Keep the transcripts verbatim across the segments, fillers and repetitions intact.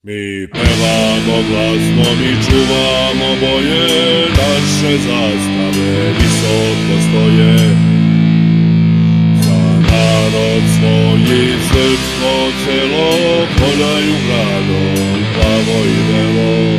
Mi pevamo glasno, mi čuvamo boje, naše zastave visoko stoje. Za narod svoji srpstvo celo hodaju gradom, plavo i belo.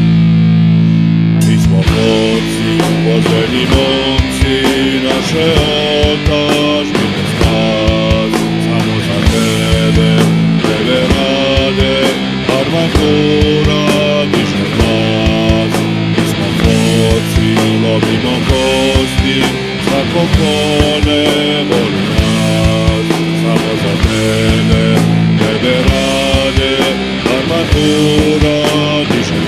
Mi smo borci, poželjni momci, naše otadžbine spas, samo za tebe, tebe rade, armatura diže glas. Mi smo borci, lomimo kosti, svako ko ne voli nas, samo za tebe, tebe rade, armatura diže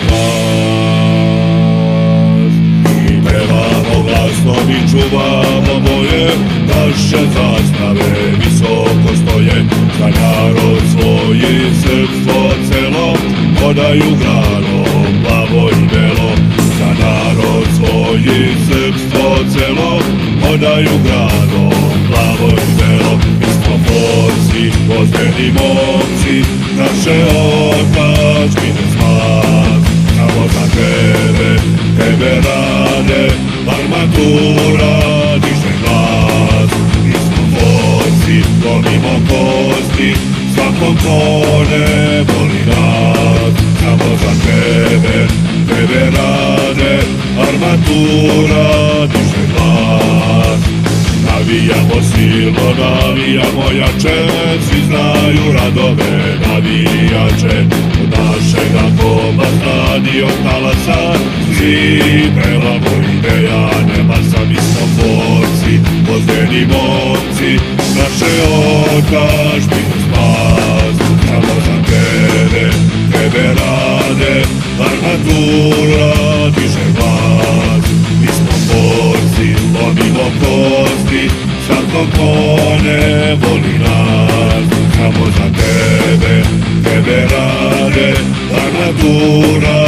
glas. Mi pevamo glasno, mi čuvamo boje, naše zastave visoko stoje. Za narod svoji srpstvo celo hodaju gradom, plavo i belo. Za narod svoji srpstvo celo hodaju gradom, plavo i belo. Mi smo borci, pozdeni momci, naše otadžbine spas, samo za tebe, tebe rade, armatura diže glas. Mi smo borci, lomimo kosti, svakom ko ne voli nas, samo za tebe, tebe rade, armatura diže glas. Navijamo silno, navijamo jače, svi znaju radove navijače. Od našega koba stadion talasa, svi pevamo ideja nebasa. Mi smo borci, pozdeni momci, naše otadžbine spas, samo za tebe, tebe rade, armatura diže glas. Mi smo borci, lomimo kosti, svako ko ne voli nas, samo za tebe, tebe rade, armatura